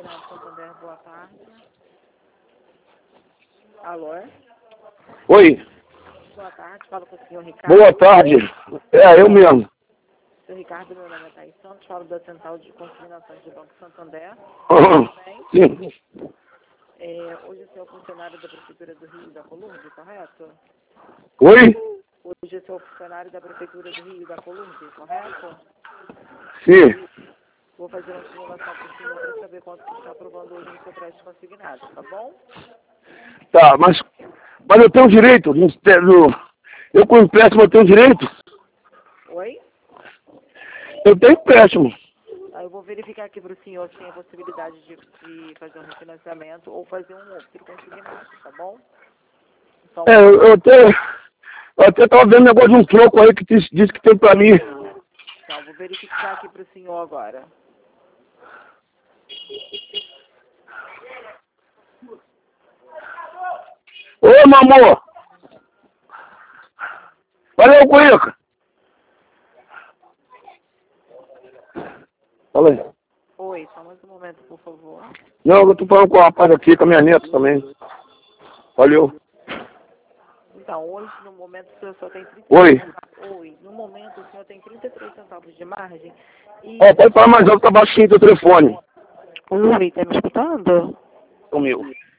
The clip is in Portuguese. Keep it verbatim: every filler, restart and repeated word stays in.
Imobiliário Santander, boa tarde. Alô? Oi. Boa tarde, falo com o senhor Ricardo. Boa tarde. É, eu mesmo. Senhor Ricardo, meu nome é Thaís Santos, falo da Central de Consignações do Banco Santander. Uhum. Tudo bem? Sim. É, hoje o senhor é funcionário da Prefeitura do Rio da Colômbia, correto? Oi? Hoje o senhor é funcionário da Prefeitura do Rio da Colômbia, correto? Sim. Vou fazer uma simulação para o senhor para saber quanto que está aprovando hoje no seu crédito consignado, tá bom? Tá, mas, mas eu tenho direito. No, no- eu com empréstimo eu tenho direito? Oi? Eu tenho empréstimo. Aí eu vou verificar aqui para o senhor se tem a possibilidade de, de fazer um refinanciamento ou fazer um outro consignado, tá bom? Então, É, eu, eu até. Eu até tava vendo negócio de um troco aí que disse, disse que tem pra mim. então, vou verificar aqui para o senhor agora. Ô, meu amor! Valeu, Cuica! Fala aí. Oi, só mais um momento, por favor. Não, eu tô falando com o rapaz aqui, com a minha neta também. Valeu. Então, hoje, no momento, o senhor só tem trinta e Oi. três centavos. Oi, no momento, o senhor tem trinta e três centavos de margem. E... Ó, pode falar mais alto, tá baixinho teu telefone. Oi, tá me escutando? O meu.